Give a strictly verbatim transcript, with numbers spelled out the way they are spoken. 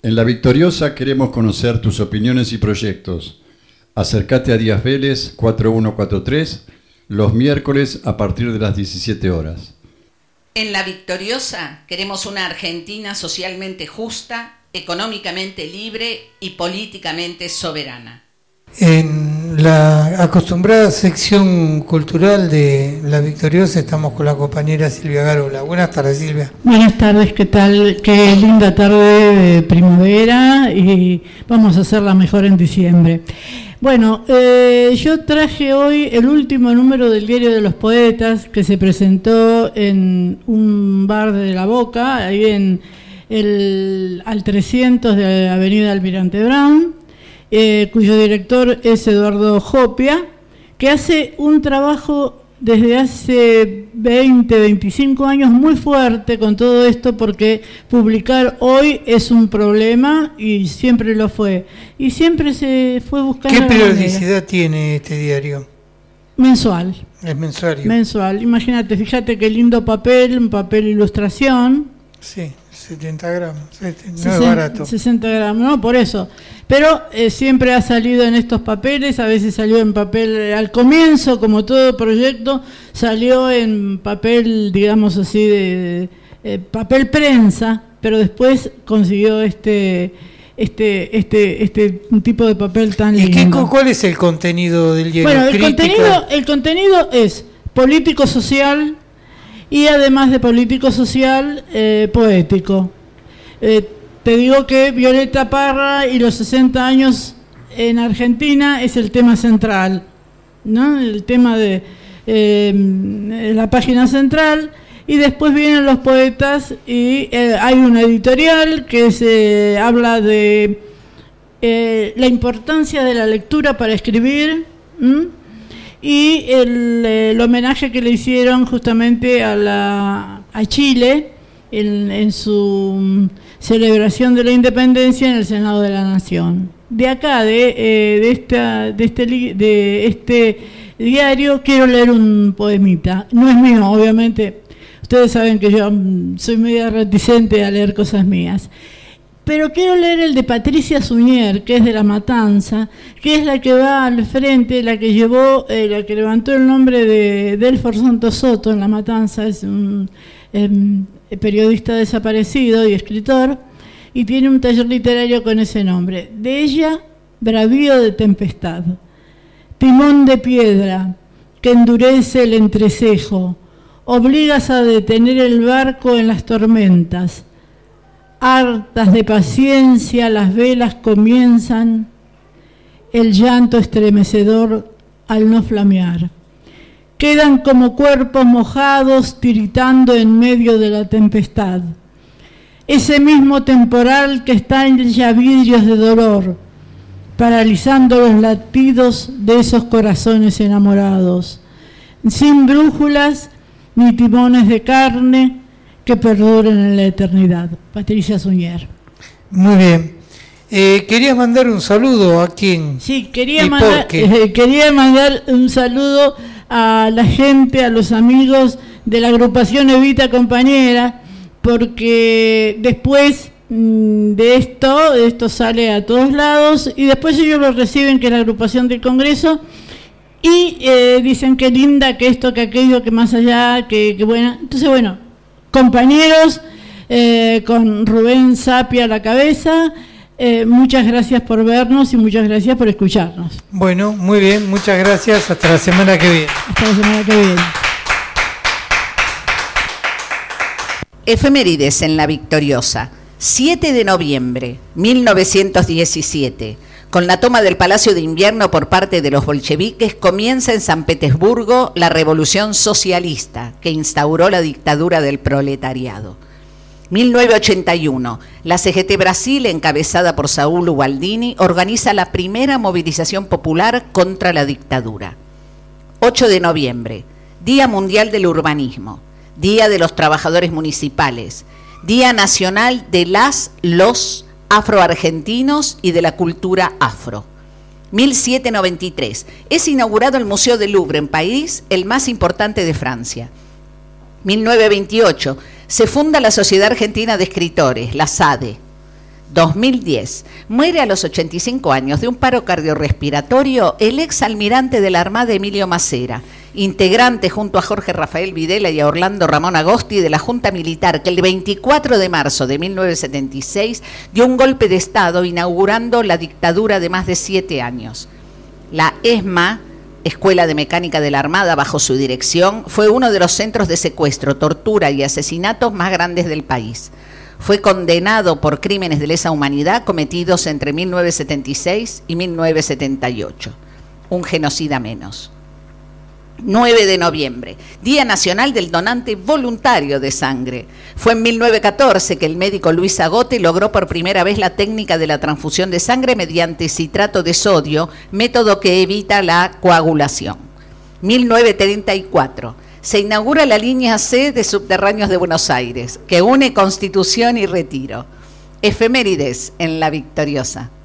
En La Victoriosa queremos conocer tus opiniones y proyectos. Acércate a Díaz Vélez cuatro uno cuatro tres los miércoles a partir de las diecisiete horas. En La Victoriosa queremos una Argentina socialmente justa, económicamente libre y políticamente soberana. En la acostumbrada sección cultural de La Victoriosa estamos con la compañera Silvia Garola. Buenas tardes, Silvia. Buenas tardes, ¿qué tal? Qué linda tarde de primavera y vamos a hacerla mejor en diciembre. Bueno, eh, yo traje hoy el último número del Diario de los Poetas que se presentó en un bar de La Boca, ahí en el al trescientos de Avenida Almirante Brown. Eh, cuyo director es Eduardo Jopia, que hace un trabajo desde hace veinte, veinticinco años muy fuerte con todo esto, porque publicar hoy es un problema y siempre lo fue. Y siempre se fue buscando... ¿Qué periodicidad tiene este diario? Mensual. Es mensuario. Mensual. Imagínate, fíjate qué lindo papel, un papel ilustración. Sí, setenta gramos. No sesenta, es barato. sesenta gramos, no, por eso. Pero eh, siempre ha salido en estos papeles, a veces salió en papel, eh, al comienzo, como todo proyecto, salió en papel, digamos así, de, de eh, papel prensa, pero después consiguió este este este este tipo de papel tan lindo. ¿Y qué, cuál es el contenido del diario? Bueno, el contenido, el contenido es político-social y además de político-social, eh, poético. Eh, Te digo que Violeta Parra y los sesenta años en Argentina es el tema central, ¿no? El tema de eh, la página central, y después vienen los poetas y eh, hay una editorial que se habla de eh, la importancia de la lectura para escribir, ¿m? y el, el homenaje que le hicieron justamente a, la, a Chile en, en su celebración de la independencia en el Senado de la Nación. De acá, de, eh, de, esta, de, este, de este diario, quiero leer un poemita. No es mío, obviamente. Ustedes saben que yo soy media reticente a leer cosas mías. Pero quiero leer el de Patricia Suñer, que es de La Matanza, que es la que va al frente, la que llevó, eh, la que levantó el nombre de Delfor Santos Soto en La Matanza. Es un eh, periodista desaparecido y escritor, y tiene un taller literario con ese nombre. De ella, Bravío de tempestad, timón de piedra que endurece el entrecejo, obligas a detener el barco en las tormentas. Hartas de paciencia, las velas comienzan el llanto estremecedor al no flamear. Quedan como cuerpos mojados tiritando en medio de la tempestad. Ese mismo temporal que está en vidrios de dolor, paralizando los latidos de esos corazones enamorados, sin brújulas ni timones de carne que perduren en la eternidad. Patricia Suñer. Muy bien. Eh, quería mandar un saludo a quien. Sí, quería mandar, eh, quería mandar un saludo a la gente, a los amigos de la agrupación Evita Compañera, porque después mmm, de esto, esto sale a todos lados, y después ellos lo reciben, que es la agrupación del Congreso, y eh, dicen que linda, que esto, que aquello, que más allá, que, que buena. Entonces, bueno, compañeros, eh, con Rubén Sapia a la cabeza, eh, muchas gracias por vernos y muchas gracias por escucharnos. Bueno, muy bien, muchas gracias, hasta la semana que viene. Hasta la semana que viene. Efemérides en La Victoriosa. siete de noviembre, mil novecientos diecisiete. Con la toma del Palacio de Invierno por parte de los bolcheviques, comienza en San Petersburgo la revolución socialista que instauró la dictadura del proletariado. mil novecientos ochenta y uno. La C G T Brasil, encabezada por Saúl Ubaldini, organiza la primera movilización popular contra la dictadura. ocho de noviembre, Día Mundial del Urbanismo, Día de los Trabajadores Municipales, Día Nacional de las, los afroargentinos y de la cultura afro. mil setecientos noventa y tres. Es inaugurado el Museo del Louvre en París, el más importante de Francia. mil novecientos veintiocho. Se funda la Sociedad Argentina de Escritores, la S A D E. dos mil diez. Muere a los ochenta y cinco años de un paro cardiorrespiratorio el ex almirante de la Armada Emilio Macera, integrante junto a Jorge Rafael Videla y a Orlando Ramón Agosti de la Junta Militar, que el veinticuatro de marzo de mil novecientos setenta y seis dio un golpe de Estado inaugurando la dictadura de más de siete años. La ESMA, Escuela de Mecánica de la Armada, bajo su dirección, fue uno de los centros de secuestro, tortura y asesinatos más grandes del país. Fue condenado por crímenes de lesa humanidad cometidos entre mil novecientos setenta y seis y mil novecientos setenta y ocho. Un genocida menos. nueve de noviembre, Día Nacional del Donante Voluntario de Sangre. Fue en mil novecientos catorce que el médico Luis Agote logró por primera vez la técnica de la transfusión de sangre mediante citrato de sodio, método que evita la coagulación. mil novecientos treinta y cuatro. Se inaugura la línea C de Subterráneos de Buenos Aires, que une Constitución y Retiro. Efemérides en La Victoriosa.